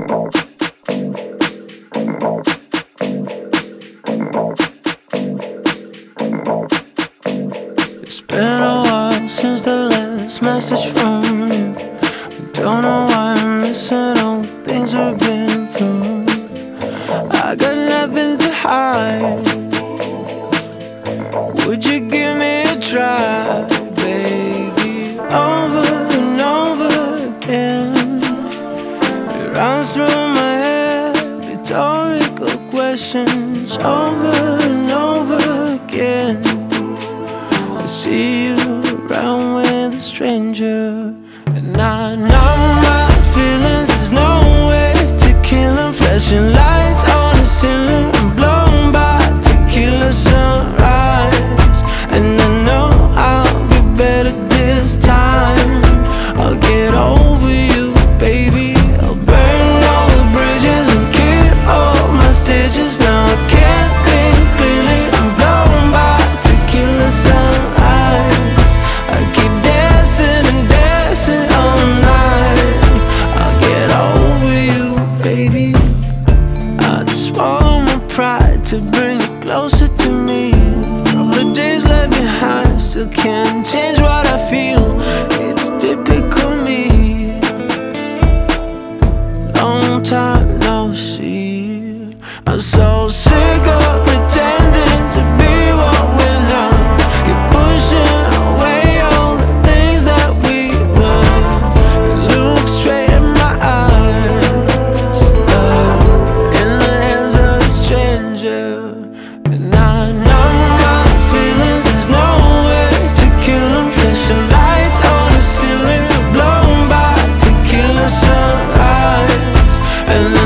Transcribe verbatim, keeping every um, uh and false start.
It's been a while since the last message from you. Don't know why I'm missing all the things we've been through. I got nothing to hide. Would you give me a try, baby? Over and over again, it runs through my head, rhetorical questions. Over and over again, I see you around with a stranger, and I numb my feelings. There's no way to kill them. Flashing lights on the ceiling, I'm blown by tequila sunrise, and I know I'll be better this time. I'll get over you, baby. I'll burn all the bridges and keep all my stitches. Now I can't think clearly, I'm blown by tequila sunrise. I keep dancing and dancing all night. I'll get over you, baby. I just swallow my pride to bring you closer to me. All the days left behind, still can't change what I feel. It's typical me. Long time no see. I'm so sick of pretending to be what we're not. Keep pushing away all the things that we were. Look straight in my eyes, uh, in the hands of a stranger, and I numb my feelings. There's no way to kill them. Flashing lights on the ceiling, blown by tequila sunrise, and